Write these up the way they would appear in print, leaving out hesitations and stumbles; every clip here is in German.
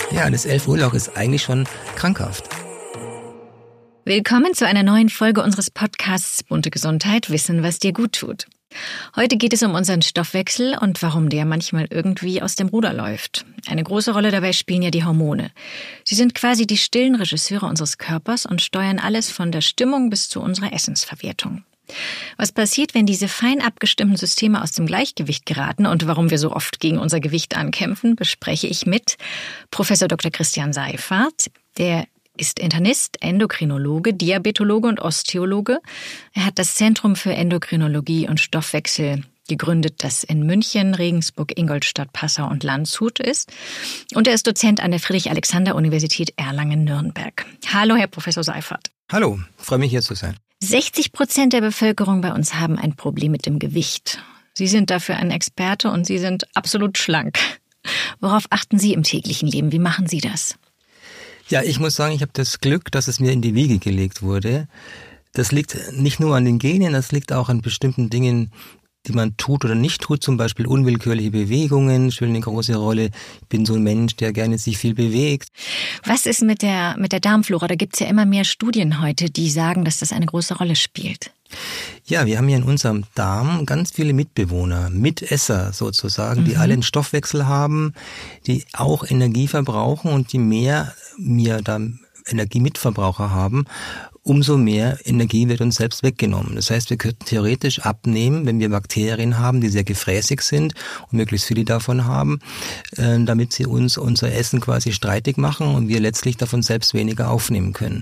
Ja, das 11-Uhr-Loch ist eigentlich schon krankhaft. Willkommen zu einer neuen Folge unseres Podcasts Bunte Gesundheit – Wissen, was dir gut tut. Heute geht es um unseren Stoffwechsel und warum der manchmal irgendwie aus dem Ruder läuft. Eine große Rolle dabei spielen ja die Hormone. Sie sind quasi die stillen Regisseure unseres Körpers und steuern alles von der Stimmung bis zu unserer Essensverwertung. Was passiert, wenn diese fein abgestimmten Systeme aus dem Gleichgewicht geraten und warum wir so oft gegen unser Gewicht ankämpfen, bespreche ich mit Professor Dr. Christian Seifert. Der ist Internist, Endokrinologe, Diabetologe und Osteologe. Er hat das Zentrum für Endokrinologie und Stoffwechsel gegründet, das in München, Regensburg, Ingolstadt, Passau und Landshut ist. Und er ist Dozent an der Friedrich-Alexander-Universität Erlangen-Nürnberg. Hallo, Herr Professor Seifert. Hallo, freue mich hier zu sein. 60% der Bevölkerung bei uns haben ein Problem mit dem Gewicht. Sie sind dafür ein Experte und Sie sind absolut schlank. Worauf achten Sie im täglichen Leben? Wie machen Sie das? Ja, ich muss sagen, ich habe das Glück, dass es mir in die Wiege gelegt wurde. Das liegt nicht nur an den Genen, das liegt auch an bestimmten Dingen, die man tut oder nicht tut, zum Beispiel unwillkürliche Bewegungen spielen eine große Rolle. Ich bin so ein Mensch, der gerne sich viel bewegt. Was ist mit der Darmflora? Da gibt's ja immer mehr Studien heute, die sagen, dass das eine große Rolle spielt. Ja, wir haben ja in unserem Darm ganz viele Mitbewohner, Mitesser sozusagen, die alle einen Stoffwechsel haben, die auch Energie verbrauchen und die mehr wir da Energiemitverbraucher haben, umso mehr Energie wird uns selbst weggenommen. Das heißt, wir könnten theoretisch abnehmen, wenn wir Bakterien haben, die sehr gefräßig sind und möglichst viele davon haben, damit sie uns unser Essen quasi streitig machen und wir letztlich davon selbst weniger aufnehmen können.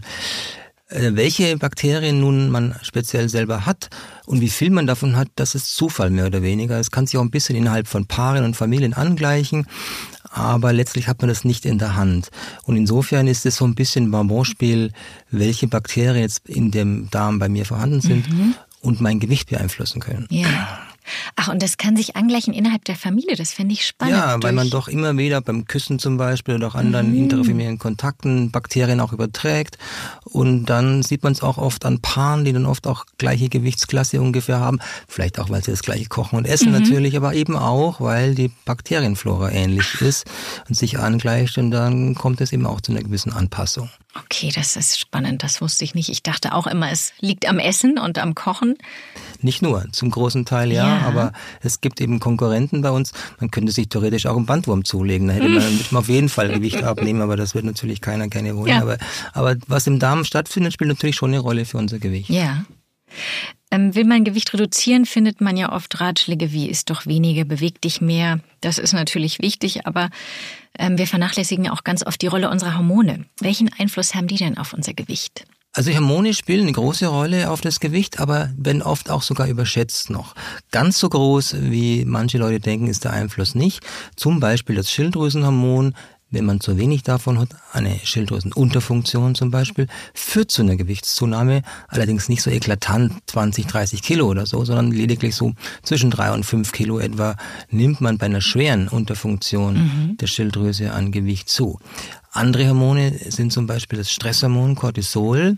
Welche Bakterien nun man speziell selber hat und wie viel man davon hat, das ist Zufall mehr oder weniger. Es kann sich auch ein bisschen innerhalb von Paaren und Familien angleichen, aber letztlich hat man das nicht in der Hand. Und insofern ist es so ein bisschen Bonbonspiel, welche Bakterien jetzt in dem Darm bei mir vorhanden sind und mein Gewicht beeinflussen können. Ja. Ach, und das kann sich angleichen innerhalb der Familie, das finde ich spannend. Ja, weil man doch immer wieder beim Küssen zum Beispiel oder auch anderen interfamiliären Kontakten Bakterien auch überträgt. Und dann sieht man es auch oft an Paaren, die dann oft auch gleiche Gewichtsklasse ungefähr haben. Vielleicht auch, weil sie das gleiche kochen und essen natürlich, aber eben auch, weil die Bakterienflora ähnlich ist und sich angleicht und dann kommt es eben auch zu einer gewissen Anpassung. Okay, das ist spannend, das wusste ich nicht. Ich dachte auch immer, es liegt am Essen und am Kochen. Nicht nur, zum großen Teil ja, aber es gibt eben Konkurrenten bei uns. Man könnte sich theoretisch auch einen Bandwurm zulegen, da hätte man auf jeden Fall Gewicht abnehmen, aber das wird natürlich keiner gerne wollen. Ja. Aber was im Darm stattfindet, spielt natürlich schon eine Rolle für unser Gewicht. Ja. Will man Gewicht reduzieren, findet man ja oft Ratschläge wie isst doch weniger, beweg dich mehr. Das ist natürlich wichtig, aber wir vernachlässigen auch ganz oft die Rolle unserer Hormone. Welchen Einfluss haben die denn auf unser Gewicht? Also Hormone spielen eine große Rolle auf das Gewicht, aber werden oft auch sogar überschätzt noch. Ganz so groß, wie manche Leute denken, ist der Einfluss nicht. Zum Beispiel das Schilddrüsenhormon, wenn man zu wenig davon hat, eine Schilddrüsenunterfunktion zum Beispiel, führt zu einer Gewichtszunahme, allerdings nicht so eklatant 20, 30 Kilo oder so, sondern lediglich so zwischen 3 und 5 Kilo etwa nimmt man bei einer schweren Unterfunktion der Schilddrüse an Gewicht zu. Andere Hormone sind zum Beispiel das Stresshormon Cortisol.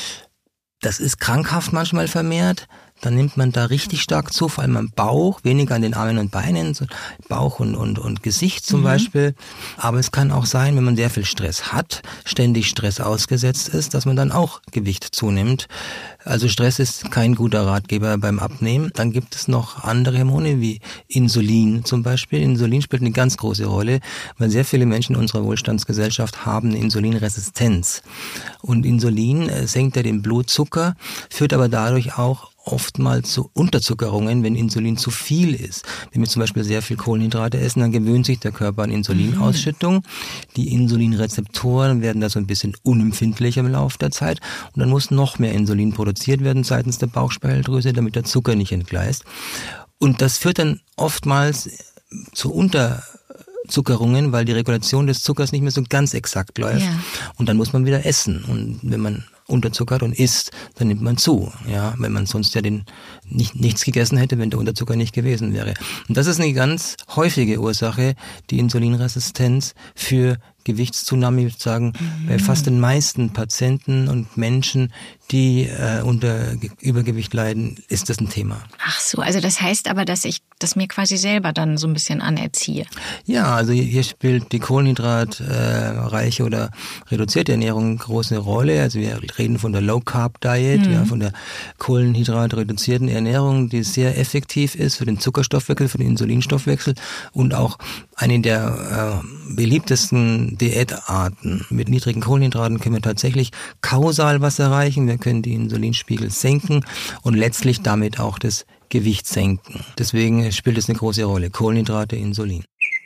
Das ist krankhaft manchmal vermehrt. Dann nimmt man da richtig stark zu, vor allem am Bauch, weniger an den Armen und Beinen, so Bauch und Gesicht zum Beispiel. Aber es kann auch sein, wenn man sehr viel Stress hat, ständig Stress ausgesetzt ist, dass man dann auch Gewicht zunimmt. Also Stress ist kein guter Ratgeber beim Abnehmen. Dann gibt es noch andere Hormone wie Insulin zum Beispiel. Insulin spielt eine ganz große Rolle, weil sehr viele Menschen in unserer Wohlstandsgesellschaft haben eine Insulinresistenz. Und Insulin senkt ja den Blutzucker, führt aber dadurch auch oftmals zu Unterzuckerungen, wenn Insulin zu viel ist. Wenn wir zum Beispiel sehr viel Kohlenhydrate essen, dann gewöhnt sich der Körper an Insulinausschüttung. Die Insulinrezeptoren werden da so ein bisschen unempfindlicher im Laufe der Zeit und dann muss noch mehr Insulin produziert werden seitens der Bauchspeicheldrüse, damit der Zucker nicht entgleist. Und das führt dann oftmals zu Unterzuckerungen, weil die Regulation des Zuckers nicht mehr so ganz exakt läuft. Ja. Und dann muss man wieder essen. Und wenn man unterzuckert und isst, dann nimmt man zu. Ja, wenn man sonst ja nichts gegessen hätte, wenn der Unterzucker nicht gewesen wäre. Und das ist eine ganz häufige Ursache, die Insulinresistenz für Gewichtszunahme, ich würde sagen, bei fast den meisten Patienten und Menschen, die unter Übergewicht leiden, ist das ein Thema. Ach so, also das heißt aber, dass ich das mir quasi selber dann so ein bisschen anerziehe. Ja, also hier spielt die kohlenhydratreiche oder reduzierte Ernährung eine große Rolle. Also wir reden von der Low-Carb-Diet, ja, von der kohlenhydratreduzierten Ernährung, die sehr effektiv ist für den Zuckerstoffwechsel, für den Insulinstoffwechsel und auch eine der beliebtesten Diätarten. Mit niedrigen Kohlenhydraten können wir tatsächlich kausal was erreichen. Wir können die Insulinspiegel senken und letztlich damit auch das Gewicht senken. Deswegen spielt es eine große Rolle. Kohlenhydrate, Insulin.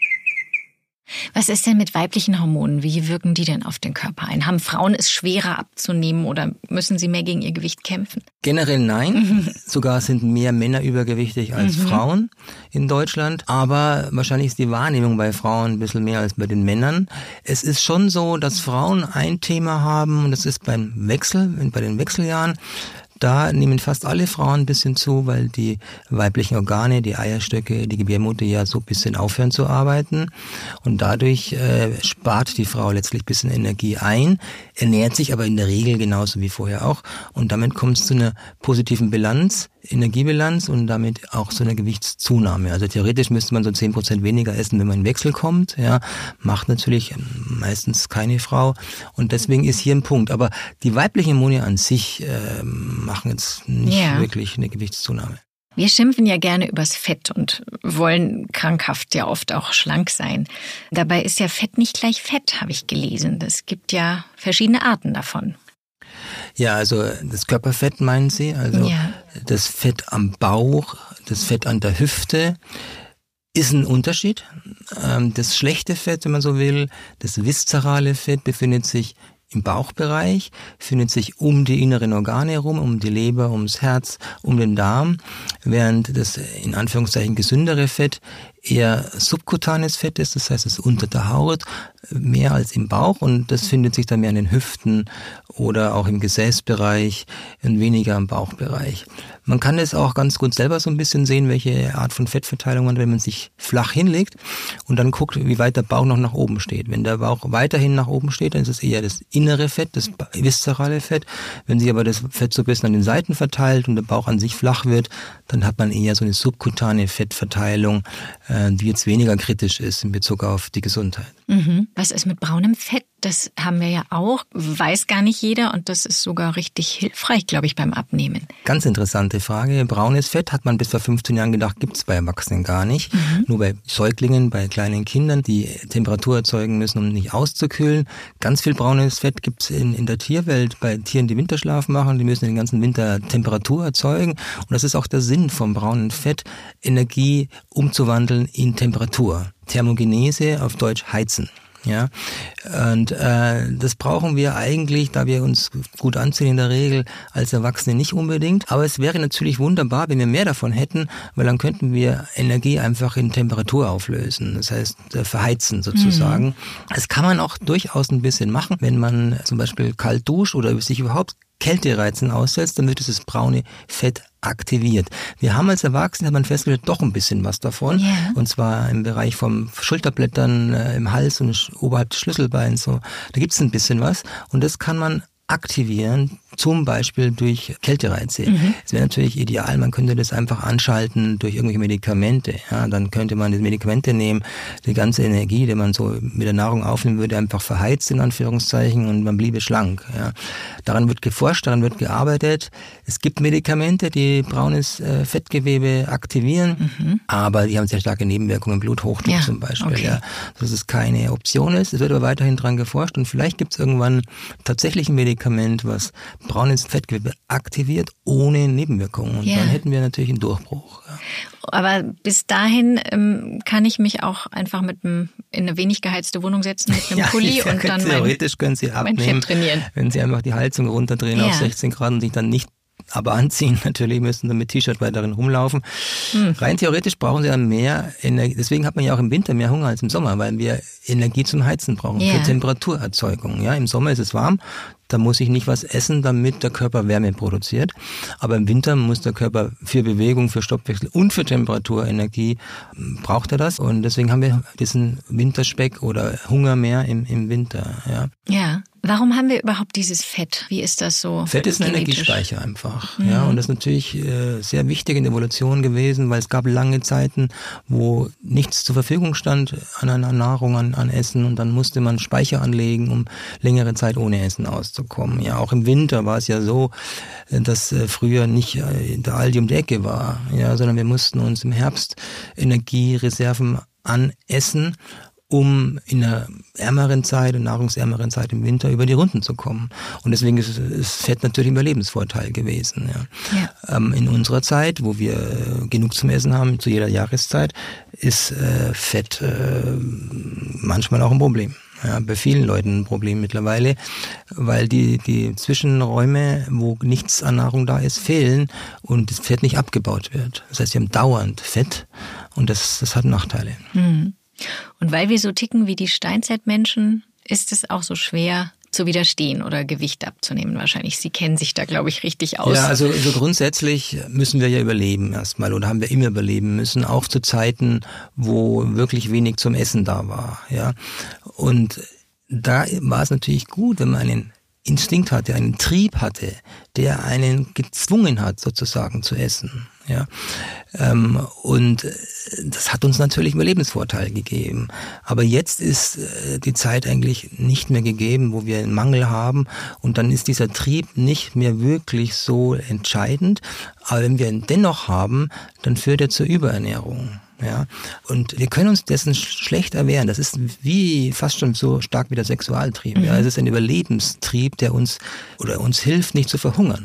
Was ist denn mit weiblichen Hormonen? Wie wirken die denn auf den Körper ein? Haben Frauen es schwerer abzunehmen oder müssen sie mehr gegen ihr Gewicht kämpfen? Generell nein. Sogar sind mehr Männer übergewichtig als Frauen in Deutschland. Aber wahrscheinlich ist die Wahrnehmung bei Frauen ein bisschen mehr als bei den Männern. Es ist schon so, dass Frauen ein Thema haben und das ist bei den Wechseljahren. Da nehmen fast alle Frauen ein bisschen zu, weil die weiblichen Organe, die Eierstöcke, die Gebärmutter ja so ein bisschen aufhören zu arbeiten. Und dadurch spart die Frau letztlich ein bisschen Energie ein, ernährt sich aber in der Regel genauso wie vorher auch. Und damit kommt es zu einer positiven Bilanz, Energiebilanz und damit auch zu einer Gewichtszunahme. Also theoretisch müsste man so 10% weniger essen, wenn man in Wechsel kommt. Ja, macht natürlich meistens keine Frau. Und deswegen ist hier ein Punkt. Aber die weiblichen Hormone an sich machen jetzt nicht wirklich eine Gewichtszunahme. Wir schimpfen ja gerne übers Fett und wollen krankhaft ja oft auch schlank sein. Dabei ist ja Fett nicht gleich Fett, habe ich gelesen. Es gibt ja verschiedene Arten davon. Ja, also das Körperfett meinen Sie? Also das Fett am Bauch, das Fett an der Hüfte ist ein Unterschied. Das schlechte Fett, wenn man so will, das viszerale Fett befindet sich im Bauchbereich, findet sich um die inneren Organe herum, um die Leber, ums Herz, um den Darm, während das in Anführungszeichen gesündere Fett eher subkutanes Fett ist, das heißt es ist unter der Haut, mehr als im Bauch und das findet sich dann mehr an den Hüften oder auch im Gesäßbereich und weniger im Bauchbereich. Man kann es auch ganz gut selber so ein bisschen sehen, welche Art von Fettverteilung man hat, wenn man sich flach hinlegt und dann guckt, wie weit der Bauch noch nach oben steht. Wenn der Bauch weiterhin nach oben steht, dann ist es eher das innere Fett, das viszerale Fett. Wenn sich aber das Fett so ein bisschen an den Seiten verteilt und der Bauch an sich flach wird, dann hat man eher so eine subkutane Fettverteilung, die jetzt weniger kritisch ist in Bezug auf die Gesundheit. Was ist mit braunem Fett? Das haben wir ja auch, weiß gar nicht jeder und das ist sogar richtig hilfreich, glaube ich, beim Abnehmen. Ganz interessante Frage. Braunes Fett hat man bis vor 15 Jahren gedacht, gibt es bei Erwachsenen gar nicht. Nur bei Säuglingen, bei kleinen Kindern, die Temperatur erzeugen müssen, um nicht auszukühlen. Ganz viel braunes Fett gibt es in der Tierwelt bei Tieren, die Winterschlaf machen. Die müssen den ganzen Winter Temperatur erzeugen. Und das ist auch der Sinn vom braunen Fett, Energie umzuwandeln in Temperatur. Thermogenese, auf Deutsch heizen. Ja, und das brauchen wir eigentlich, da wir uns gut anziehen in der Regel, als Erwachsene nicht unbedingt. Aber es wäre natürlich wunderbar, wenn wir mehr davon hätten, weil dann könnten wir Energie einfach in Temperatur auflösen. Das heißt, verheizen sozusagen. Das kann man auch durchaus ein bisschen machen, wenn man zum Beispiel kalt duscht oder sich überhaupt Kältereizen aussetzt, dann wird dieses braune Fett aktiviert. Wir haben als Erwachsene, hat man festgestellt, doch ein bisschen was davon. Yeah. Und zwar im Bereich vom Schulterblättern, im Hals und oberhalb des Schlüsselbeins. So. Da gibt es ein bisschen was. Und das kann man aktivieren, zum Beispiel durch Kältereize. Es wäre natürlich ideal, man könnte das einfach anschalten durch irgendwelche Medikamente. Ja, dann könnte man die Medikamente nehmen, die ganze Energie, die man so mit der Nahrung aufnehmen würde, einfach verheizt in Anführungszeichen und man bliebe schlank. Ja. Daran wird geforscht, daran wird gearbeitet. Es gibt Medikamente, die braunes Fettgewebe aktivieren, aber die haben sehr starke Nebenwirkungen, Bluthochdruck zum Beispiel. Okay. Ja, dass es keine Option ist. Es wird aber weiterhin dran geforscht und vielleicht gibt es irgendwann tatsächlich ein Medikament, was braunes Fettgewebe aktiviert, ohne Nebenwirkungen. Und dann hätten wir natürlich einen Durchbruch. Ja. Aber bis dahin kann ich mich auch einfach in eine wenig geheizte Wohnung setzen mit einem Pulli und dann theoretisch können Sie abnehmen, mein Fett trainieren. wenn Sie einfach die Heizung runterdrehen auf 16 Grad und sich dann nicht aber anziehen natürlich, müssen dann mit T-Shirt weiterhin rumlaufen. Rein theoretisch brauchen sie ja mehr Energie. Deswegen hat man ja auch im Winter mehr Hunger als im Sommer, weil wir Energie zum Heizen brauchen, für Temperaturerzeugung. Ja, im Sommer ist es warm, da muss ich nicht was essen, damit der Körper Wärme produziert. Aber im Winter muss der Körper für Bewegung, für Stoffwechsel und für Temperaturenergie, braucht er das. Und deswegen haben wir diesen Winterspeck oder Hunger mehr im Winter. Ja. Ja. Warum haben wir überhaupt dieses Fett? Wie ist das so? Fett ist ein Energiespeicher einfach. Ja, und das ist natürlich sehr wichtig in der Evolution gewesen, weil es gab lange Zeiten, wo nichts zur Verfügung stand an Nahrung, an Essen, und dann musste man Speicher anlegen, um längere Zeit ohne Essen auszukommen. Ja, auch im Winter war es ja so, dass früher nicht der Aldi um die Ecke war, ja, sondern wir mussten uns im Herbst Energiereserven anessen, um in einer ärmeren Zeit und nahrungsärmeren Zeit im Winter über die Runden zu kommen. Und deswegen ist Fett natürlich ein Überlebensvorteil gewesen. Ja. In unserer Zeit, wo wir genug zum Essen haben, zu jeder Jahreszeit, ist Fett manchmal auch ein Problem. Ja, bei vielen Leuten ein Problem mittlerweile, weil die Zwischenräume, wo nichts an Nahrung da ist, fehlen und das Fett nicht abgebaut wird. Das heißt, wir haben dauernd Fett und das hat Nachteile. Und weil wir so ticken wie die Steinzeitmenschen, ist es auch so schwer zu widerstehen oder Gewicht abzunehmen wahrscheinlich. Sie kennen sich da, glaube ich, richtig aus. Ja, also grundsätzlich müssen wir ja überleben erstmal oder haben wir immer überleben müssen, auch zu Zeiten, wo wirklich wenig zum Essen da war. Ja, und da war es natürlich gut, wenn man einen Instinkt hatte, einen Trieb hatte, der einen gezwungen hat, sozusagen zu essen. Ja, und das hat uns natürlich Überlebensvorteil gegeben. Aber jetzt ist die Zeit eigentlich nicht mehr gegeben, wo wir einen Mangel haben, und dann ist dieser Trieb nicht mehr wirklich so entscheidend. Aber wenn wir ihn dennoch haben, dann führt er zur Überernährung. Ja, und wir können uns dessen schlecht erwehren. Das ist wie fast schon so stark wie der Sexualtrieb. Ja, es ist ein Überlebenstrieb, der uns hilft, nicht zu verhungern.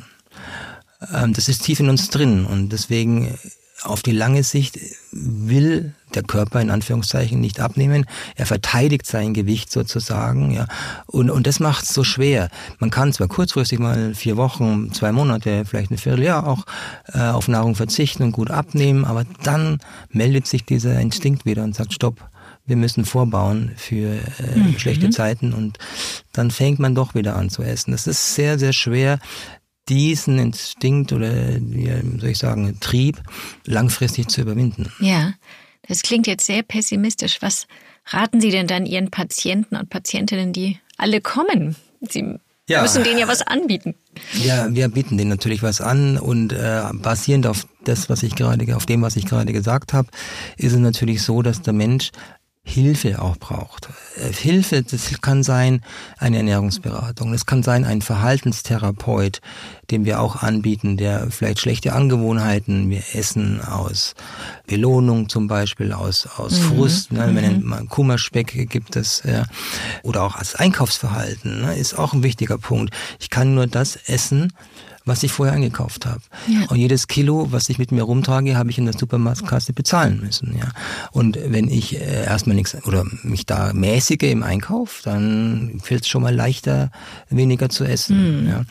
Das ist tief in uns drin, und deswegen auf die lange Sicht will der Körper in Anführungszeichen nicht abnehmen. Er verteidigt sein Gewicht sozusagen, ja. Und das macht es so schwer. Man kann zwar kurzfristig mal 4 Wochen, 2 Monate, vielleicht ein Vierteljahr auch auf Nahrung verzichten und gut abnehmen, aber dann meldet sich dieser Instinkt wieder und sagt, stopp, wir müssen vorbauen für schlechte Zeiten, und dann fängt man doch wieder an zu essen. Das ist sehr, sehr schwer, diesen Instinkt oder, wie soll ich sagen, Trieb langfristig zu überwinden. Ja, das klingt jetzt sehr pessimistisch. Was raten Sie denn dann Ihren Patienten und Patientinnen, die alle kommen? Sie müssen denen ja was anbieten. Ja, wir bieten denen natürlich was an, und basierend auf dem, was ich gerade gesagt habe, ist es natürlich so, dass der Mensch Hilfe auch braucht. Hilfe, das kann sein eine Ernährungsberatung, das kann sein ein Verhaltenstherapeut, den wir auch anbieten, der vielleicht schlechte Angewohnheiten, wir essen aus Belohnung zum Beispiel, aus Frust, ne, wenn man Kummerspeck gibt es, oder auch als Einkaufsverhalten, ne, ist auch ein wichtiger Punkt. Ich kann nur das essen, was ich vorher eingekauft habe. Ja. Und jedes Kilo, was ich mit mir rumtrage, habe ich in der Supermarktkasse bezahlen müssen. Ja. Und wenn ich erstmal nichts oder mich da mäßige im Einkauf, dann fällt es schon mal leichter, weniger zu essen. Ja.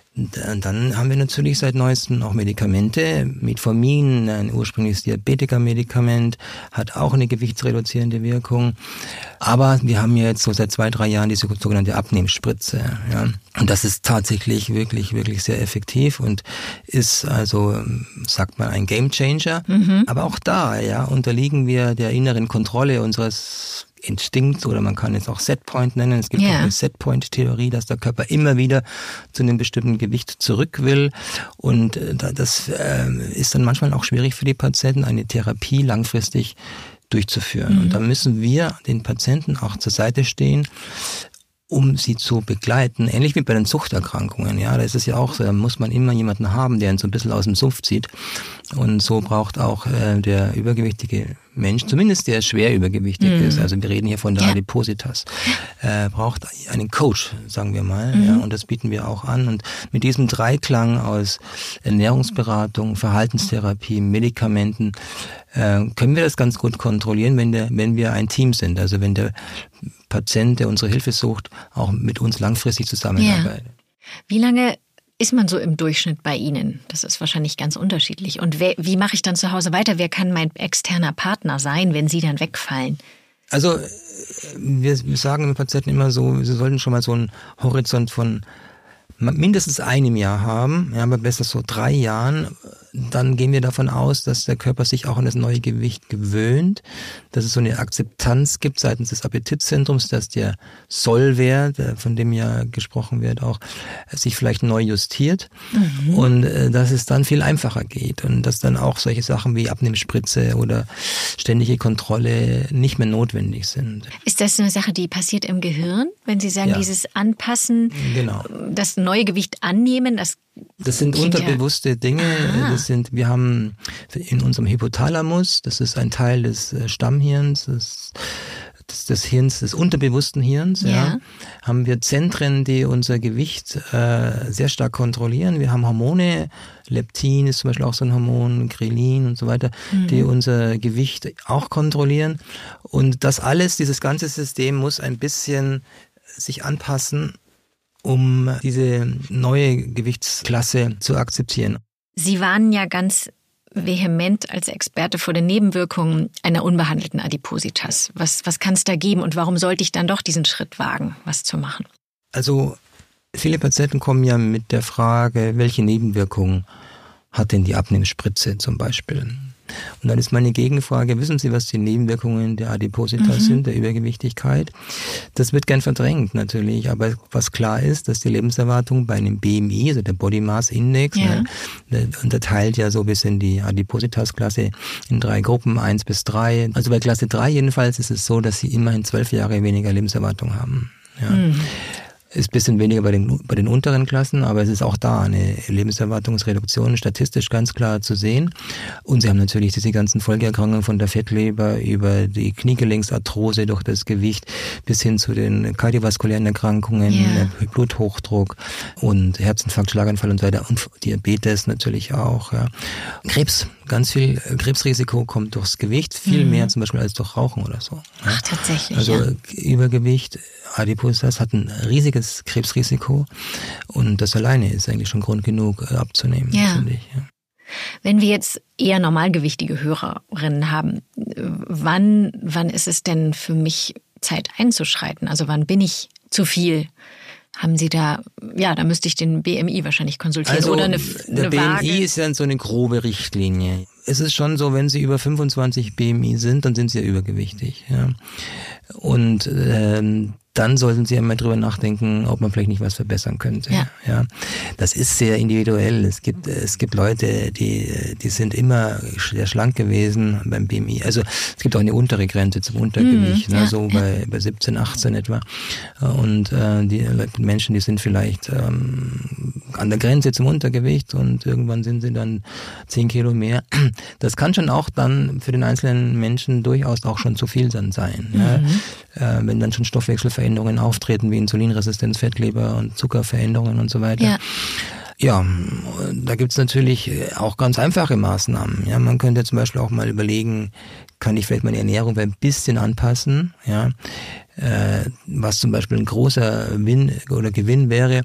Dann haben wir natürlich seit neuestem auch Medikamente. Metformin, ein ursprüngliches Diabetiker-Medikament, hat auch eine gewichtsreduzierende Wirkung. Aber wir haben jetzt so seit 2-3 Jahren diese sogenannte Abnehmspritze. Ja. Und das ist tatsächlich wirklich, wirklich sehr effektiv und ist also, sagt man, ein Gamechanger. Aber auch da, ja, unterliegen wir der inneren Kontrolle unseres Instinkt, oder man kann es auch Setpoint nennen. Es gibt auch eine Setpoint-Theorie, dass der Körper immer wieder zu einem bestimmten Gewicht zurück will, und das ist dann manchmal auch schwierig für die Patienten, eine Therapie langfristig durchzuführen. Und da müssen wir den Patienten auch zur Seite stehen, um sie zu begleiten. Ähnlich wie bei den Suchterkrankungen. Ja, da ist es ja auch so, da muss man immer jemanden haben, der ihn so ein bisschen aus dem Sumpf zieht. Und so braucht auch der übergewichtige Mensch, zumindest der schwer übergewichtig ist, also wir reden hier von der Adipositas, braucht einen Coach, sagen wir mal. Ja, und das bieten wir auch an. Und mit diesem Dreiklang aus Ernährungsberatung, Verhaltenstherapie, Medikamenten können wir das ganz gut kontrollieren, wenn wir ein Team sind. Also wenn der Patient, der unsere Hilfe sucht, auch mit uns langfristig zusammenarbeitet. Wie lange ist man so im Durchschnitt bei Ihnen? Das ist wahrscheinlich ganz unterschiedlich. Und wie mache ich dann zu Hause weiter? Wer kann mein externer Partner sein, wenn Sie dann wegfallen? Also wir sagen den Patienten immer so, sie sollten schon mal so einen Horizont von mindestens einem Jahr haben, ja, aber besser so 3 Jahren. Dann gehen wir davon aus, dass der Körper sich auch an das neue Gewicht gewöhnt, dass es so eine Akzeptanz gibt seitens des Appetitzentrums, dass der Sollwert, von dem ja gesprochen wird, auch sich vielleicht neu justiert und dass es dann viel einfacher geht und dass dann auch solche Sachen wie Abnehmspritze oder ständige Kontrolle nicht mehr notwendig sind. Ist das eine Sache, die passiert im Gehirn, wenn Sie sagen, dieses Anpassen, genau, das neue Gewicht annehmen, das sind unterbewusste Dinge. Wir haben in unserem Hypothalamus, das ist ein Teil des Stammhirns, des Hirns, des unterbewussten Hirns, haben wir Zentren, die unser Gewicht sehr stark kontrollieren. Wir haben Hormone, Leptin ist zum Beispiel auch so ein Hormon, Grelin und so weiter, die unser Gewicht auch kontrollieren. Und das alles, dieses ganze System muss ein bisschen sich anpassen, um diese neue Gewichtsklasse zu akzeptieren. Sie warnen ja ganz vehement als Experte vor den Nebenwirkungen einer unbehandelten Adipositas. Was kann es da geben und warum sollte ich dann doch diesen Schritt wagen, was zu machen? Also viele Patienten kommen ja mit der Frage, welche Nebenwirkungen hat denn die Abnehmspritze zum Beispiel? Und dann ist meine Gegenfrage, wissen Sie, was die Nebenwirkungen der Adipositas sind, der Übergewichtigkeit? Das wird gern verdrängt natürlich, aber was klar ist, dass die Lebenserwartung bei einem BMI, also der Body Mass Index, unterteilt ja so ein bisschen die Adipositas-Klasse in 3 Gruppen, 1 bis 3. Also bei Klasse 3 jedenfalls ist es so, dass sie immerhin 12 Jahre weniger Lebenserwartung haben. Ja. Ist ein bisschen weniger bei den unteren Klassen, aber es ist auch da eine Lebenserwartungsreduktion statistisch ganz klar zu sehen. Und sie haben natürlich diese ganzen Folgeerkrankungen von der Fettleber über die Kniegelenksarthrose durch das Gewicht bis hin zu den kardiovaskulären Erkrankungen, Bluthochdruck und Herzinfarkt, Schlaganfall und so weiter und Diabetes natürlich auch. Ja. Krebs, ganz viel Krebsrisiko kommt durchs Gewicht, viel mehr zum Beispiel als durch Rauchen oder so. Ja. Ach, tatsächlich. Also Übergewicht, Adipositas hat ein riesiges Krebsrisiko und das alleine ist eigentlich schon Grund genug abzunehmen, finde ich. Ja. Wenn wir jetzt eher normalgewichtige Hörerinnen haben, wann ist es denn für mich Zeit einzuschreiten? Also wann bin ich zu viel? Haben Sie da müsste ich den BMI wahrscheinlich konsultieren also, oder eine der Waage? BMI ist ja so eine grobe Richtlinie. Es ist schon so, wenn Sie über 25 BMI sind, dann sind Sie ja übergewichtig. Ja. Und dann sollten Sie einmal drüber nachdenken, ob man vielleicht nicht was verbessern könnte. Ja. Das ist sehr individuell. Es gibt Leute, die sind immer sehr schlank gewesen beim BMI. Also es gibt auch eine untere Grenze zum Untergewicht, bei 17, 18 etwa. Und die Menschen, die sind vielleicht an der Grenze zum Untergewicht und irgendwann sind sie dann 10 Kilo mehr. Das kann schon auch dann für den einzelnen Menschen durchaus auch schon zu viel dann sein. Ja. Wenn dann schon Stoffwechselveränderungen auftreten, wie Insulinresistenz, Fettleber und Zuckerveränderungen und so weiter. Ja, da gibt's natürlich auch ganz einfache Maßnahmen. Ja, man könnte zum Beispiel auch mal überlegen, kann ich vielleicht meine Ernährung ein bisschen anpassen? Ja, was zum Beispiel ein großer Gewinn wäre,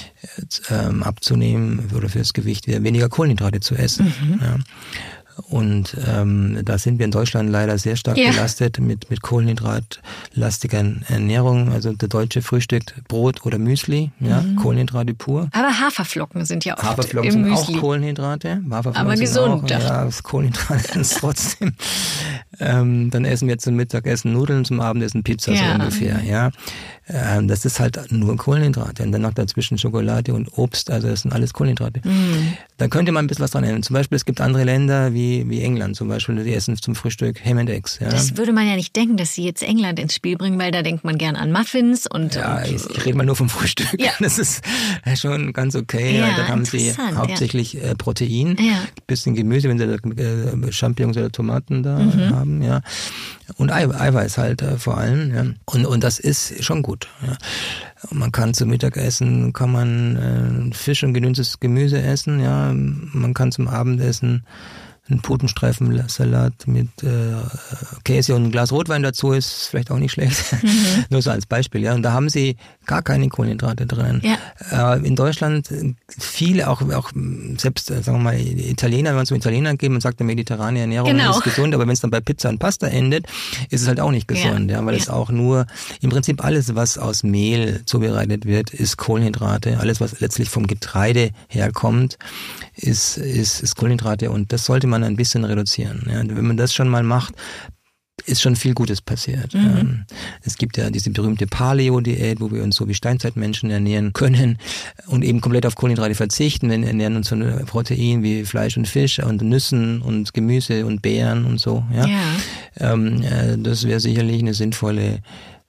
abzunehmen oder fürs Gewicht weniger Kohlenhydrate zu essen. Ja. Und da sind wir in Deutschland leider sehr stark belastet mit kohlenhydratlastiger Ernährung. Also der Deutsche frühstückt Brot oder Müsli, Kohlenhydrate pur. Aber Haferflocken sind ja oft Haferflocken im sind Müsli. Auch Kohlenhydrate. Aber gesund. Das Kohlenhydrate ist trotzdem. Dann essen wir zum Mittagessen Nudeln, zum Abendessen Pizza so ungefähr. Ja, das ist halt nur Kohlenhydrate. Und dann noch dazwischen Schokolade und Obst. Also das sind alles Kohlenhydrate. Da könnte man ein bisschen was dran ändern. Zum Beispiel, es gibt andere Länder wie England zum Beispiel, die essen zum Frühstück Ham and Eggs. Ja. Das würde man ja nicht denken, dass sie jetzt England ins Spiel bringen, weil da denkt man gern an Muffins und... Ich rede mal nur vom Frühstück. Ja. Das ist schon ganz okay. Ja, dann haben sie hauptsächlich Protein, bisschen Gemüse, wenn sie da Champignons oder Tomaten da haben, ja. Und Eiweiß halt vor allem, ja. Und das ist schon gut, ja. Man kann zum Mittagessen Fisch und gedünstes Gemüse essen, ja. Man kann zum Abendessen ein Putenstreifensalat mit Käse und ein Glas Rotwein dazu ist vielleicht auch nicht schlecht. Nur so als Beispiel, ja. Und da haben sie gar keine Kohlenhydrate drin. Ja. In Deutschland viele, auch selbst, sagen wir mal, Italiener, wenn man zum Italiener geht und sagt, der mediterrane Ernährung ist gesund, aber wenn es dann bei Pizza und Pasta endet, ist es halt auch nicht gesund, ja, weil es auch nur, im Prinzip alles, was aus Mehl zubereitet wird, ist Kohlenhydrate. Alles, was letztlich vom Getreide herkommt, ist Kohlenhydrate, und das sollte man ein bisschen reduzieren. Ja. Wenn man das schon mal macht, ist schon viel Gutes passiert. Es gibt ja diese berühmte Paleo-Diät, wo wir uns so wie Steinzeitmenschen ernähren können und eben komplett auf Kohlenhydrate verzichten. Wir ernähren uns von Protein wie Fleisch und Fisch und Nüssen und Gemüse und Beeren und so. Ja. Das wäre sicherlich eine sinnvolle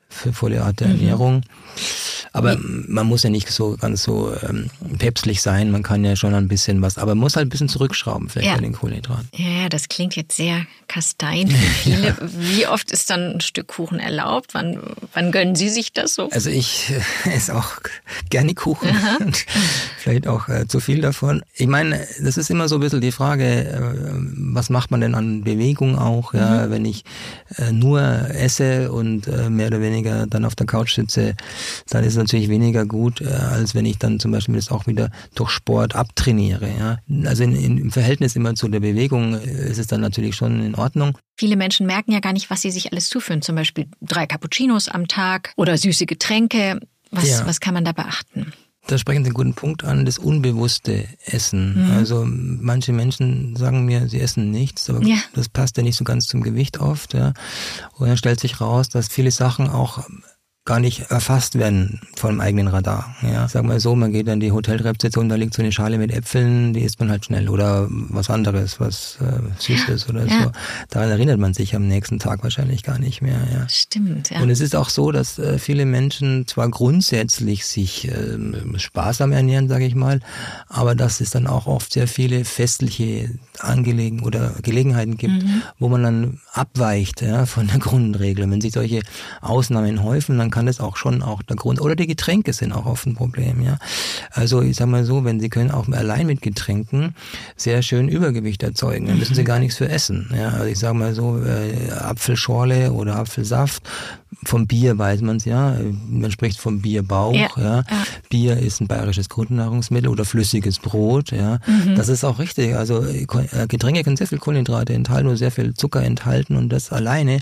Art der Ernährung. Aber man muss ja nicht ganz so päpstlich sein, man kann ja schon ein bisschen was, aber man muss halt ein bisschen zurückschrauben vielleicht bei den Kohlenhydraten. Ja, das klingt jetzt sehr kastein für viele. Wie oft ist dann ein Stück Kuchen erlaubt? Wann gönnen Sie sich das so? Also ich esse auch gerne Kuchen, vielleicht auch zu viel davon. Ich meine, das ist immer so ein bisschen die Frage, was macht man denn an Bewegung auch, ja, wenn ich nur esse und mehr oder weniger dann auf der Couch sitze, dann ist es natürlich weniger gut, als wenn ich dann zum Beispiel das auch wieder durch Sport abtrainiere. Ja. Also im Verhältnis immer zu der Bewegung ist es dann natürlich schon in Ordnung. Viele Menschen merken ja gar nicht, was sie sich alles zuführen. Zum Beispiel 3 Cappuccinos am Tag oder süße Getränke. Was kann man da beachten? Da sprechen Sie einen guten Punkt an, das unbewusste Essen. Also manche Menschen sagen mir, sie essen nichts, aber das passt ja nicht so ganz zum Gewicht oft. Ja. Und dann stellt sich raus, dass viele Sachen auch gar nicht erfasst werden vom eigenen Radar. Ja, sag mal so, man geht an die Hotelrezeption, da liegt so eine Schale mit Äpfeln, die isst man halt schnell, oder was anderes, was Süßes oder so. Daran erinnert man sich am nächsten Tag wahrscheinlich gar nicht mehr. Ja. Stimmt, ja. Und es ist auch so, dass viele Menschen zwar grundsätzlich sich sparsam ernähren, sage ich mal, aber dass es dann auch oft sehr viele festliche Gelegenheiten gibt, wo man dann abweicht von der Grundregel. Und wenn sich solche Ausnahmen häufen, dann kann das auch schon der Grund, oder die Getränke sind auch oft ein Problem, ja. Also ich sag mal so, wenn Sie können auch allein mit Getränken sehr schön Übergewicht erzeugen, dann müssen Sie gar nichts für essen, ja. Also ich sag mal so, Apfelschorle oder Apfelsaft, vom Bier weiß man es ja, man spricht vom Bierbauch, ja. Bier ist ein bayerisches Grundnahrungsmittel oder flüssiges Brot, ja. Das ist auch richtig, also Getränke können sehr viel Kohlenhydrate enthalten oder sehr viel Zucker enthalten, und das alleine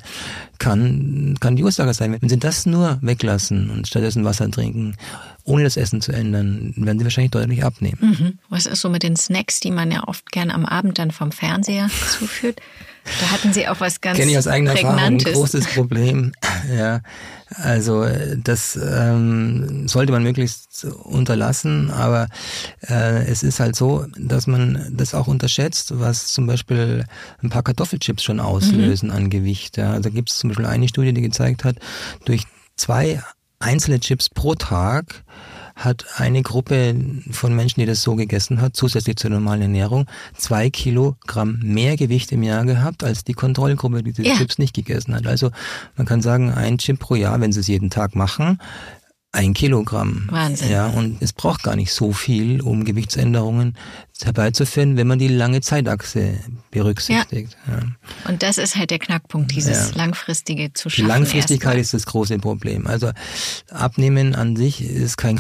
kann die Ursache sein. Wenn Sie das nur weglassen und stattdessen Wasser trinken, ohne das Essen zu ändern, werden Sie wahrscheinlich deutlich abnehmen. Was ist so mit den Snacks, die man ja oft gerne am Abend dann vom Fernseher zuführt? Da hatten Sie auch was ganz Prägnantes. Kenne ich aus eigener Erfahrung, ein großes Problem. Ja, also das sollte man möglichst unterlassen, aber es ist halt so, dass man das auch unterschätzt, was zum Beispiel ein paar Kartoffelchips schon auslösen an Gewicht. Ja. Also gibt es zum Beispiel eine Studie, die gezeigt hat, durch 2 einzelne Chips pro Tag hat eine Gruppe von Menschen, die das so gegessen hat, zusätzlich zur normalen Ernährung, 2 Kilogramm mehr Gewicht im Jahr gehabt, als die Kontrollgruppe, die diese Chips nicht gegessen hat. Also man kann sagen, ein Chip pro Jahr, wenn sie es jeden Tag machen, 1 Kilogramm. Wahnsinn. Ja, und es braucht gar nicht so viel, um Gewichtsänderungen herbeizuführen, wenn man die lange Zeitachse berücksichtigt. Ja. Und das ist halt der Knackpunkt, dieses langfristige zu schaffen. Die Langfristigkeit ist das große Problem. Also Abnehmen an sich ist keine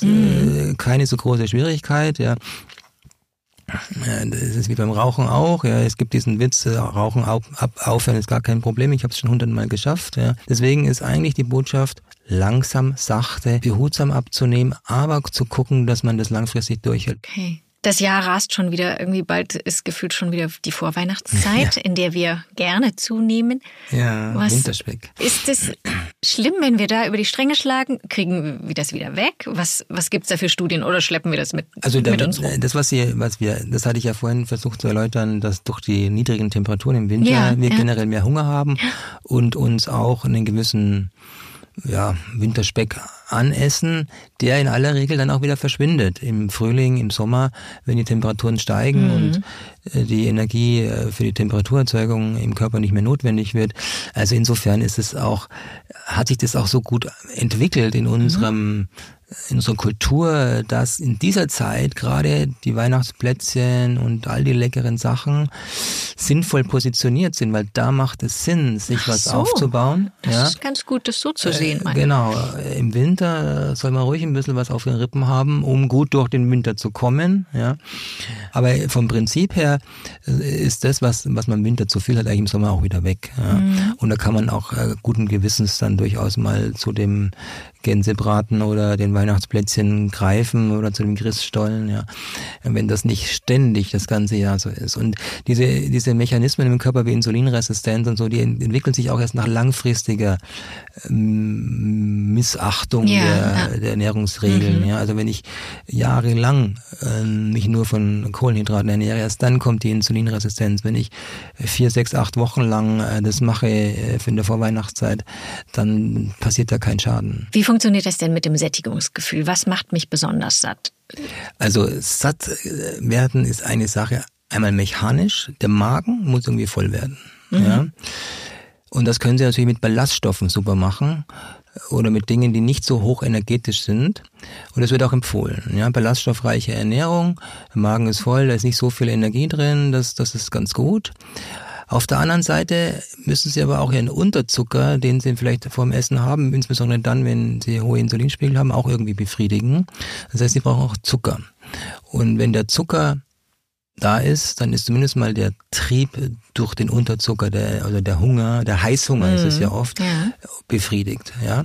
so große Schwierigkeit. Ja. Das ist wie beim Rauchen auch. Ja. Es gibt diesen Witz, Rauchen aufhören ist gar kein Problem. Ich habe es schon 100-mal geschafft. Ja. Deswegen ist eigentlich die Botschaft, langsam, sachte, behutsam abzunehmen, aber zu gucken, dass man das langfristig durchhält. Okay. Das Jahr rast schon wieder, irgendwie bald ist gefühlt schon wieder die Vorweihnachtszeit, in der wir gerne zunehmen. Ja, Winterspeck. Ist es schlimm, wenn wir da über die Stränge schlagen? Kriegen wir das wieder weg? Was gibt's da für Studien, oder schleppen wir das mit uns rum? Das, das hatte ich ja vorhin versucht zu erläutern, dass durch die niedrigen Temperaturen im Winter wir generell mehr Hunger haben und uns auch einen gewissen Winterspeck anessen, der in aller Regel dann auch wieder verschwindet. Im Frühling, im Sommer, wenn die Temperaturen steigen und die Energie für die Temperaturerzeugung im Körper nicht mehr notwendig wird. Also insofern hat sich das auch so gut entwickelt in unserem in unserer Kultur, dass in dieser Zeit gerade die Weihnachtsplätzchen und all die leckeren Sachen sinnvoll positioniert sind, weil da macht es Sinn, sich was aufzubauen. Das ist ganz gut, das so zu sehen. Genau, im Winter soll man ruhig ein bisschen was auf den Rippen haben, um gut durch den Winter zu kommen. Ja. Aber vom Prinzip her ist das, was man im Winter zu viel hat, eigentlich im Sommer auch wieder weg. Ja. Und da kann man auch guten Gewissens dann durchaus mal zu dem Gänsebraten oder den Weihnachtsplätzchen greifen oder zu dem Christstollen, ja, wenn das nicht ständig das ganze Jahr so ist. Und diese Mechanismen im Körper wie Insulinresistenz und so, die entwickeln sich auch erst nach langfristiger Missachtung der Ernährungsregeln. Ja. Also wenn ich jahrelang mich nur von Kohlenhydraten ernähre, erst dann kommt die Insulinresistenz. Wenn ich 4, 6, 8 Wochen lang das mache in der Vorweihnachtszeit, dann passiert da kein Schaden. Wie funktioniert das denn mit dem Sättigungsgefühl? Was macht mich besonders satt? Also satt werden ist eine Sache, einmal mechanisch, der Magen muss irgendwie voll werden. Ja? Und das können Sie natürlich mit Ballaststoffen super machen oder mit Dingen, die nicht so hoch energetisch sind. Und das wird auch empfohlen. Ja? Ballaststoffreiche Ernährung, der Magen ist voll, da ist nicht so viel Energie drin, das ist ganz gut. Auf der anderen Seite müssen Sie aber auch Ihren Unterzucker, den Sie vielleicht vor dem Essen haben, insbesondere dann, wenn Sie hohe Insulinspiegel haben, auch irgendwie befriedigen. Das heißt, Sie brauchen auch Zucker. Und wenn der Zucker da ist, dann ist zumindest mal der Trieb durch den Unterzucker, der Hunger, der Heißhunger ist es ja oft, befriedigt. Ja.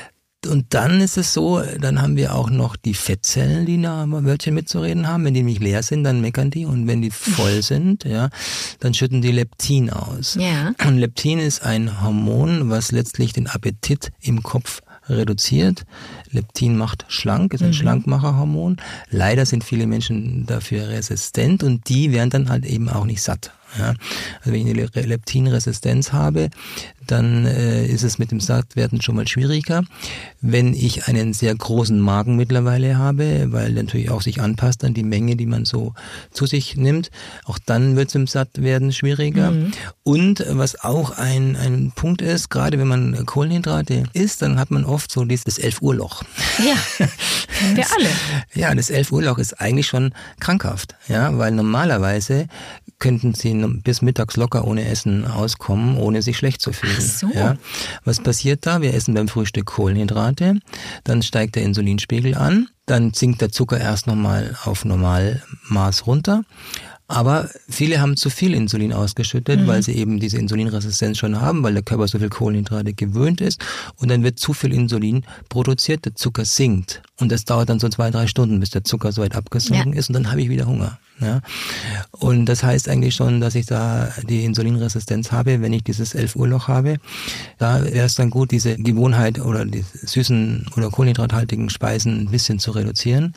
Und dann ist es so, dann haben wir auch noch die Fettzellen, die da ein Wörtchen mitzureden haben. Wenn die nämlich leer sind, dann meckern die. Und wenn die voll sind, ja, dann schütten die Leptin aus. Ja. Und Leptin ist ein Hormon, was letztlich den Appetit im Kopf reduziert. Leptin macht schlank, ist ein Schlankmacherhormon. Leider sind viele Menschen dafür resistent und die werden dann halt eben auch nicht satt. Ja. Also wenn ich eine Leptinresistenz habe, dann ist es mit dem Sattwerden schon mal schwieriger. Wenn ich einen sehr großen Magen mittlerweile habe, weil der natürlich auch sich anpasst an die Menge, die man so zu sich nimmt, auch dann wird es im Sattwerden schwieriger. Und was auch ein Punkt ist, gerade wenn man Kohlenhydrate isst, dann hat man oft so das 11-Uhr-Loch. Ja, kennen wir alle. Ja, das 11-Uhr-Loch ist eigentlich schon krankhaft, ja, weil normalerweise könnten Sie bis mittags locker ohne Essen auskommen, ohne sich schlecht zu fühlen. Ach so. Ja. Was passiert da? Wir essen beim Frühstück Kohlenhydrate, dann steigt der Insulinspiegel an, dann sinkt der Zucker erst nochmal auf Normalmaß runter. Aber viele haben zu viel Insulin ausgeschüttet, weil sie eben diese Insulinresistenz schon haben, weil der Körper so viel Kohlenhydrate gewöhnt ist. Und dann wird zu viel Insulin produziert, der Zucker sinkt. Und das dauert dann so 2-3 Stunden, bis der Zucker so weit abgesunken ist. Und dann habe ich wieder Hunger. Ja. Und das heißt eigentlich schon, dass ich da die Insulinresistenz habe, wenn ich dieses 11-Uhr-Loch habe. Da wäre es dann gut, diese Gewohnheit oder die süßen oder kohlenhydrathaltigen Speisen ein bisschen zu reduzieren.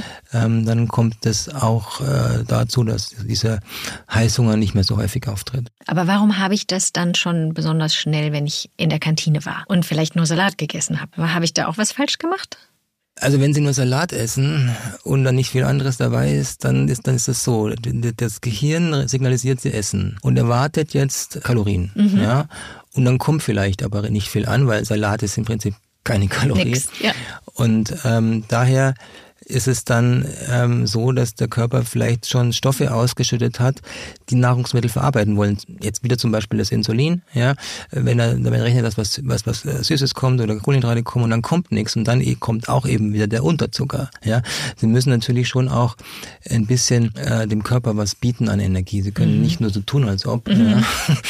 Dann kommt es auch dazu, dass dieser Heißhunger nicht mehr so häufig auftritt. Aber warum habe ich das dann schon besonders schnell, wenn ich in der Kantine war und vielleicht nur Salat gegessen habe? Habe ich da auch was falsch gemacht? Also wenn Sie nur Salat essen und dann nicht viel anderes dabei ist, dann ist das so. Das Gehirn signalisiert, Sie essen und erwartet jetzt Kalorien. Ja? Und dann kommt vielleicht aber nicht viel an, weil Salat ist im Prinzip keine Kalorien. Nix, ja. Und daher ist es dann so, dass der Körper vielleicht schon Stoffe ausgeschüttet hat, die Nahrungsmittel verarbeiten wollen. Jetzt wieder zum Beispiel das Insulin, ja, wenn er damit rechnet, dass was Süßes kommt oder Kohlenhydrate kommen und dann kommt nichts und dann kommt auch eben wieder der Unterzucker, ja. Sie müssen natürlich schon auch ein bisschen dem Körper was bieten an Energie. Sie können nicht nur so tun, als ob, ja,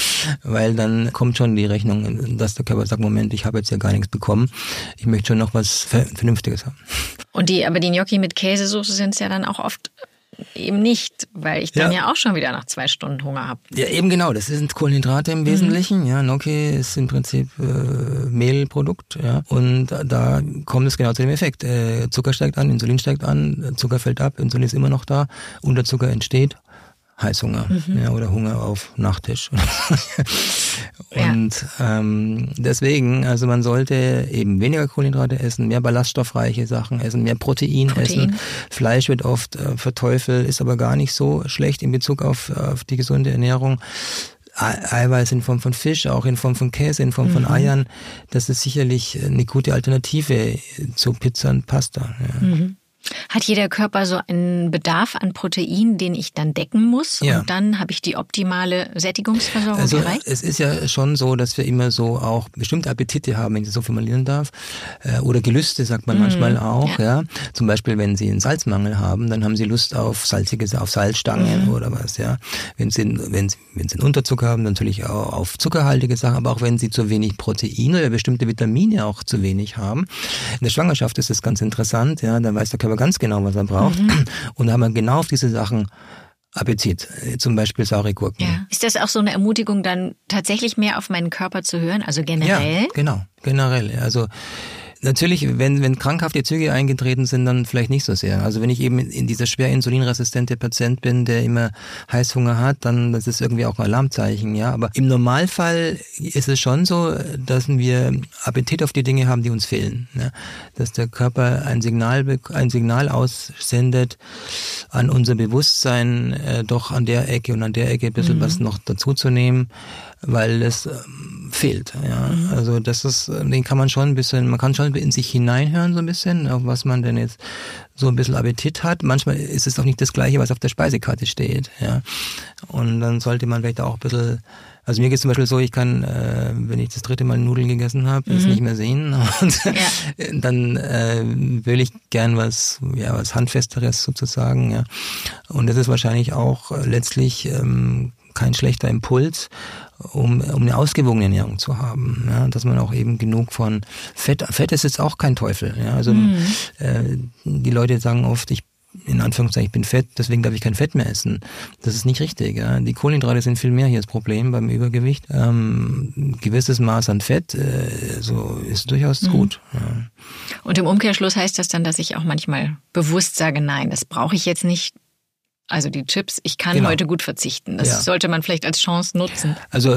weil dann kommt schon die Rechnung, dass der Körper sagt, Moment, ich habe jetzt ja gar nichts bekommen, ich möchte schon noch was Vernünftiges haben. Aber die Gnocchi mit Käsesoße sind es ja dann auch oft eben nicht, weil ich dann ja auch schon wieder nach 2 Stunden Hunger habe. Ja, eben genau. Das sind Kohlenhydrate im Wesentlichen. Ja, Gnocchi ist im Prinzip Mehlprodukt. Ja, und da kommt es genau zu dem Effekt. Zucker steigt an, Insulin steigt an, Zucker fällt ab, Insulin ist immer noch da, Unterzucker entsteht. Heißhunger, ja, oder Hunger auf Nachtisch. Und deswegen, also man sollte eben weniger Kohlenhydrate essen, mehr ballaststoffreiche Sachen essen, mehr Protein essen. Fleisch wird oft verteufelt, ist aber gar nicht so schlecht in Bezug auf die gesunde Ernährung. Eiweiß in Form von Fisch, auch in Form von Käse, in Form von Eiern. Das ist sicherlich eine gute Alternative zu Pizza und Pasta. Ja. Mhm. Hat jeder Körper so einen Bedarf an Protein, den ich dann decken muss? Ja. Und dann habe ich die optimale Sättigungsversorgung erreicht? Es ist ja schon so, dass wir immer so auch bestimmte Appetite haben, wenn ich das so formulieren darf. Oder Gelüste, sagt man manchmal auch. Ja. Zum Beispiel, wenn Sie einen Salzmangel haben, dann haben Sie Lust auf auf Salzstangen oder was. Ja. Wenn Sie einen Unterzucker haben, dann natürlich auch auf zuckerhaltige Sachen. Aber auch wenn Sie zu wenig Proteine oder bestimmte Vitamine auch zu wenig haben. In der Schwangerschaft ist das ganz interessant. Ja. Dann weiß der Körper ganz genau, was er braucht. Und da haben wir genau auf diese Sachen Appetit. Zum Beispiel saure Gurken. Ja. Ist das auch so eine Ermutigung, dann tatsächlich mehr auf meinen Körper zu hören? Also generell? Ja, genau. Generell. Also natürlich, wenn krankhafte Züge eingetreten sind, dann vielleicht nicht so sehr. Also wenn ich eben in dieser schwer insulinresistente Patient bin, der immer Heißhunger hat, dann das ist irgendwie auch ein Alarmzeichen, ja. Aber im Normalfall ist es schon so, dass wir Appetit auf die Dinge haben, die uns fehlen. Ja? Dass der Körper ein Signal aussendet an unser Bewusstsein, doch an der Ecke und an der Ecke ein bisschen was noch dazu zu nehmen, weil es fehlt. Ja. Also das ist, den kann man schon ein bisschen, man kann schon in sich hineinhören so ein bisschen, auf was man denn jetzt so ein bisschen Appetit hat. Manchmal ist es auch nicht das Gleiche, was auf der Speisekarte steht. Ja. Und dann sollte man vielleicht auch ein bisschen, also mir geht es zum Beispiel so, ich kann, wenn ich das 3. Mal Nudeln gegessen habe, es nicht mehr sehen. Und dann will ich gern was Handfesteres sozusagen. Ja. Und das ist wahrscheinlich auch letztlich kein schlechter Impuls, um eine ausgewogene Ernährung zu haben. Ja, dass man auch eben genug von Fett ist jetzt auch kein Teufel. Ja, also die Leute sagen oft, in Anführungszeichen, ich bin fett, deswegen darf ich kein Fett mehr essen. Das ist nicht richtig. Ja. Die Kohlenhydrate sind viel mehr hier das Problem beim Übergewicht. Gewisses Maß an Fett so ist durchaus gut. Ja. Und im Umkehrschluss heißt das dann, dass ich auch manchmal bewusst sage, nein, das brauche ich jetzt nicht. Also die Chips, ich kann heute gut verzichten. Das sollte man vielleicht als Chance nutzen. Also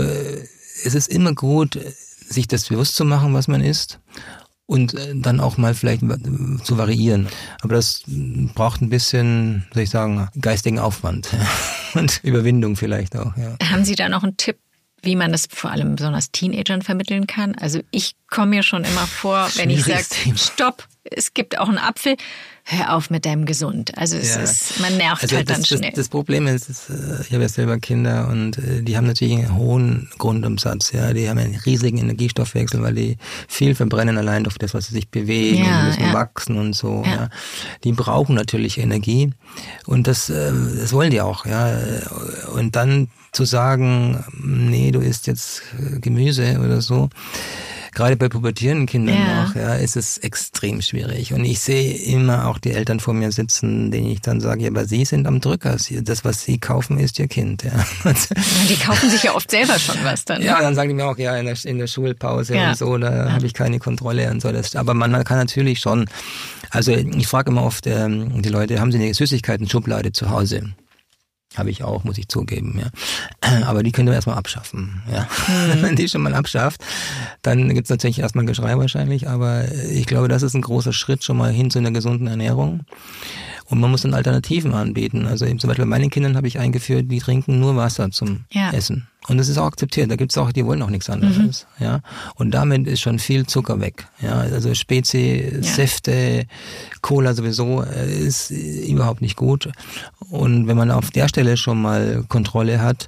es ist immer gut, sich das bewusst zu machen, was man isst. Und dann auch mal vielleicht zu variieren. Aber das braucht ein bisschen, soll ich sagen, geistigen Aufwand und Überwindung vielleicht auch. Ja. Haben Sie da noch einen Tipp, wie man das vor allem besonders Teenagern vermitteln kann? Also ich komme mir schon immer vor, wenn ich sage, stopp, es gibt auch einen Apfel, hör auf mit deinem Gesund. Also man nervt halt dann schnell. Das Problem ist, ich habe ja selber Kinder und die haben natürlich einen hohen Grundumsatz. Ja, die haben einen riesigen Energiestoffwechsel, weil die viel verbrennen allein durch das, was sie sich bewegen und müssen wachsen und so. Ja. Die brauchen natürlich Energie und das wollen die auch. Ja, und dann zu sagen, nee, du isst jetzt Gemüse oder so. Gerade bei pubertierenden Kindern noch, ist es extrem schwierig. Und ich sehe immer auch die Eltern vor mir sitzen, denen ich dann sage, ja, aber sie sind am Drücker. Das, was sie kaufen, ist ihr Kind. Ja. Die kaufen sich ja oft selber schon was dann. Ja, dann sagen die mir auch, ja, in der Schulpause und so, da habe ich keine Kontrolle und so. Aber man kann natürlich schon, also ich frage immer oft die Leute, haben sie eine Süßigkeiten-Schublade zu Hause? Habe ich auch, muss ich zugeben, ja. Aber die können wir erstmal abschaffen, ja. Wenn die schon mal abschafft, dann gibt's natürlich erstmal ein Geschrei wahrscheinlich, aber ich glaube, das ist ein großer Schritt schon mal hin zu einer gesunden Ernährung. Und man muss dann Alternativen anbieten. Also eben zum Beispiel bei meinen Kindern habe ich eingeführt, die trinken nur Wasser zum Essen. Und das ist auch akzeptiert. Da gibt's auch, die wollen auch nichts anderes. Ja. Und damit ist schon viel Zucker weg. Ja. Also Spezi, Säfte, Cola sowieso ist überhaupt nicht gut. Und wenn man auf der Stelle schon mal Kontrolle hat,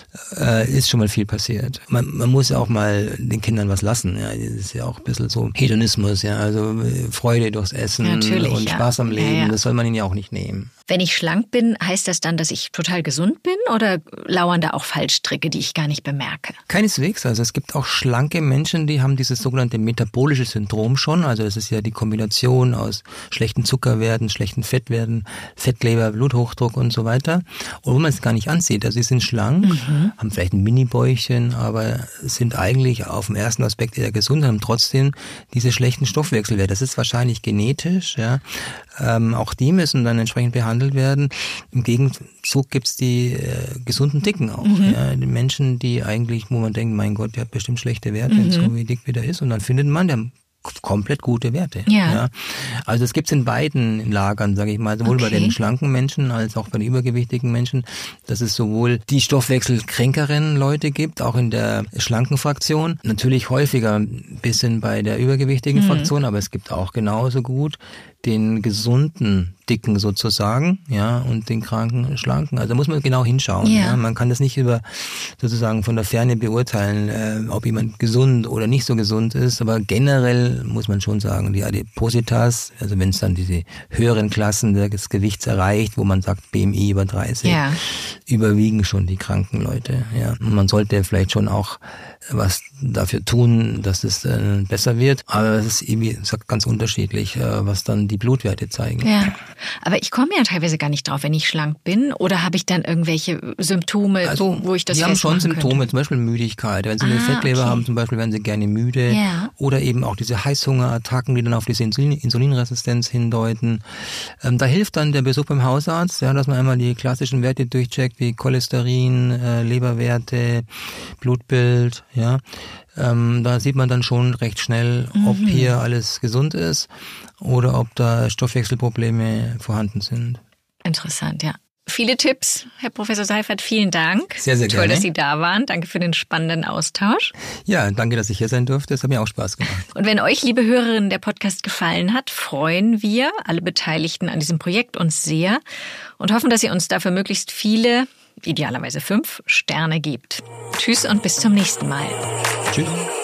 ist schon mal viel passiert. Man muss ja auch mal den Kindern was lassen. Ja. Das ist ja auch ein bisschen so Hedonismus, ja. Also Freude durchs Essen und Spaß am Leben. Ja. Das soll man ihnen ja auch nicht nehmen. Wenn ich schlank bin, heißt das dann, dass ich total gesund bin oder lauern da auch Fallstricke, die ich gar nicht bemerke? Keineswegs. Also es gibt auch schlanke Menschen, die haben dieses sogenannte metabolische Syndrom schon. Also es ist ja die Kombination aus schlechten Zuckerwerten, schlechten Fettwerten, Fettleber, Bluthochdruck und so weiter. Und wo man es gar nicht ansieht. Also sie sind schlank, haben vielleicht ein Mini-Bäuchchen, aber sind eigentlich auf dem ersten Aspekt eher gesund, haben trotzdem diese schlechten Stoffwechselwerte. Das ist wahrscheinlich genetisch. Ja. Auch die müssen dann entsprechend behandelt werden. Im Gegenzug gibt's die gesunden Dicken auch. Ja, die Menschen, die eigentlich, wo man denkt, mein Gott, der hat bestimmt schlechte Werte, so wie dick wie der ist. Und dann findet man, der komplett gute Werte. Ja. Also es gibt's in beiden Lagern, sage ich mal, sowohl bei den schlanken Menschen als auch bei den übergewichtigen Menschen, dass es sowohl die stoffwechselkränkeren Leute gibt, auch in der schlanken Fraktion, natürlich häufiger ein bisschen bei der übergewichtigen Fraktion, aber es gibt auch genauso gut den gesunden Dicken sozusagen, ja, und den kranken Schlanken. Also da muss man genau hinschauen. Ja. Man kann das nicht sozusagen von der Ferne beurteilen, ob jemand gesund oder nicht so gesund ist. Aber generell muss man schon sagen, die Adipositas, also wenn es dann diese höheren Klassen des Gewichts erreicht, wo man sagt BMI über 30, überwiegen schon die kranken Leute. Ja. Und man sollte vielleicht schon auch was dafür tun, dass es besser wird. Aber es ist irgendwie ganz unterschiedlich, was dann die Blutwerte zeigen. Ja, aber ich komme ja teilweise gar nicht drauf, wenn ich schlank bin. Oder habe ich dann irgendwelche Symptome, wo ich das festmachen könnte? Die haben schon Symptome, zum Beispiel Müdigkeit. Wenn sie eine Fettleber haben, zum Beispiel, werden sie gerne müde. Ja. Oder eben auch diese Heißhungerattacken, die dann auf diese Insulinresistenz hindeuten. Da hilft dann der Besuch beim Hausarzt, dass man einmal die klassischen Werte durchcheckt, wie Cholesterin, Leberwerte, Blutbild. Ja, da sieht man dann schon recht schnell, ob hier alles gesund ist oder ob da Stoffwechselprobleme vorhanden sind. Interessant, ja. Viele Tipps, Herr Professor Seifert, vielen Dank. Sehr, sehr gerne. Toll, dass Sie da waren. Danke für den spannenden Austausch. Ja, danke, dass ich hier sein durfte. Es hat mir auch Spaß gemacht. Und wenn euch, liebe Hörerinnen, der Podcast gefallen hat, freuen wir, alle Beteiligten an diesem Projekt, uns sehr und hoffen, dass ihr uns dafür möglichst viele, idealerweise 5 Sterne gibt. Tschüss und bis zum nächsten Mal. Tschüss.